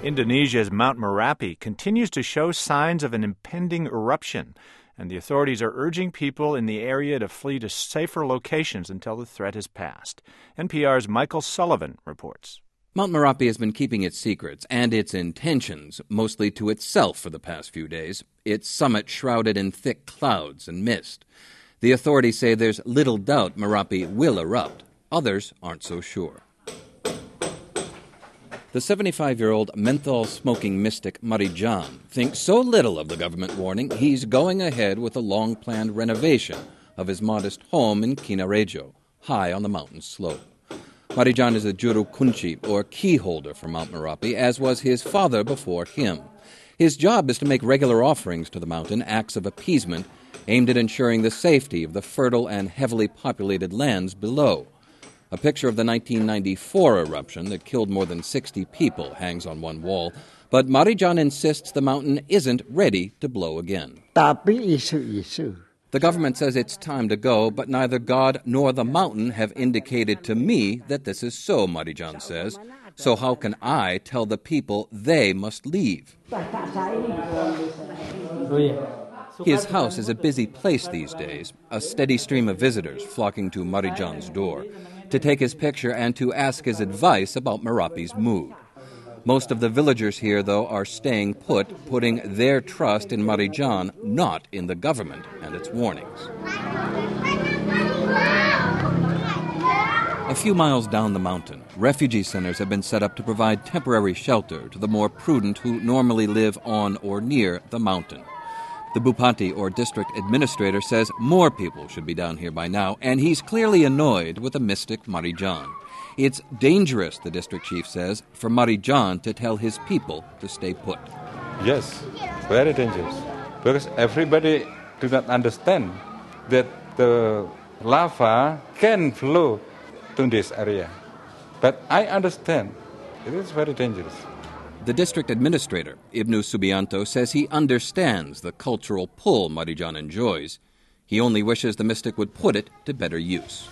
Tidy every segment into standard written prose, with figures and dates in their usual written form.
Indonesia's Mount Merapi continues to show signs of an impending eruption, and the authorities are urging people in the area to flee to safer locations until the threat has passed. NPR's Michael Sullivan reports. Mount Merapi has been keeping its secrets and its intentions mostly to itself for the past few days, its summit shrouded in thick clouds and mist. The authorities say there's little doubt Merapi will erupt. Others aren't so sure. The 75-year-old menthol-smoking mystic Marijan thinks so little of the government warning, he's going ahead with a long-planned renovation of his modest home in Kinarejo, high on the mountain slope. Marijan is a juru kunci, or key holder for Mount Merapi, as was his father before him. His job is to make regular offerings to the mountain, acts of appeasement, aimed at ensuring the safety of the fertile and heavily populated lands below. A picture of the 1994 eruption that killed more than 60 people hangs on one wall, but Marijan insists the mountain isn't ready to blow again. The government says it's time to go, but neither God nor the mountain have indicated to me that this is so, Marijan says. So how can I tell the people they must leave? His house is a busy place these days, a steady stream of visitors flocking to Marijan's door to take his picture and to ask his advice about Merapi's mood. Most of the villagers here, though, are staying put, putting their trust in Marijan, not in the government and its warnings. A few miles down the mountain, refugee centers have been set up to provide temporary shelter to the more prudent who normally live on or near the mountain. The Bupati, or district administrator, says more people should be down here by now, and he's clearly annoyed with the mystic Marijan. It's dangerous, the district chief says, for Marijan to tell his people to stay put. Yes, very dangerous, because everybody do not understand that the lava can flow to this area. But I understand it is very dangerous. The district administrator, Ibnu Subianto, says he understands the cultural pull Marijan enjoys. He only wishes the mystic would put it to better use.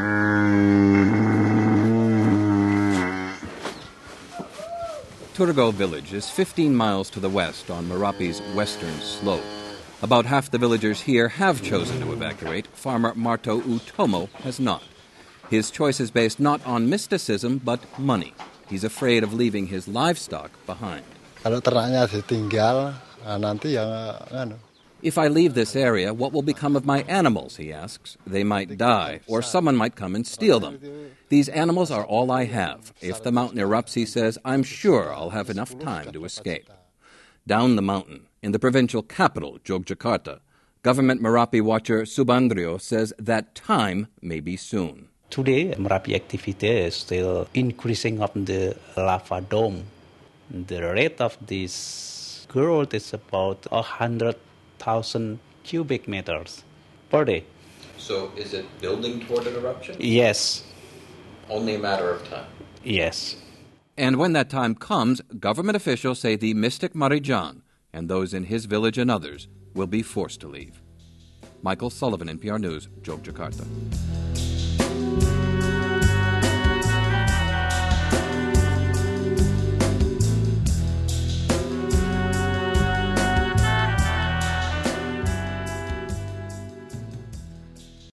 Turgo village is 15 miles to the west on Merapi's western slope. About half the villagers here have chosen to evacuate. Farmer Marto Utomo has not. His choice is based not on mysticism, but money. He's afraid of leaving his livestock behind. If I leave this area, what will become of my animals, he asks. They might die, or someone might come and steal them. These animals are all I have. If the mountain erupts, he says, I'm sure I'll have enough time to escape. Down the mountain, in the provincial capital, Yogyakarta, government Merapi watcher Subandrio says that time may be soon. Today, Merapi activity is still increasing of the lava dome. The rate of this growth is about 100,000 cubic meters per day. So is it building toward an eruption? Yes. Only a matter of time? Yes. And when that time comes, government officials say the mystic Marijan and those in his village and others will be forced to leave. Michael Sullivan, NPR News, Yogyakarta.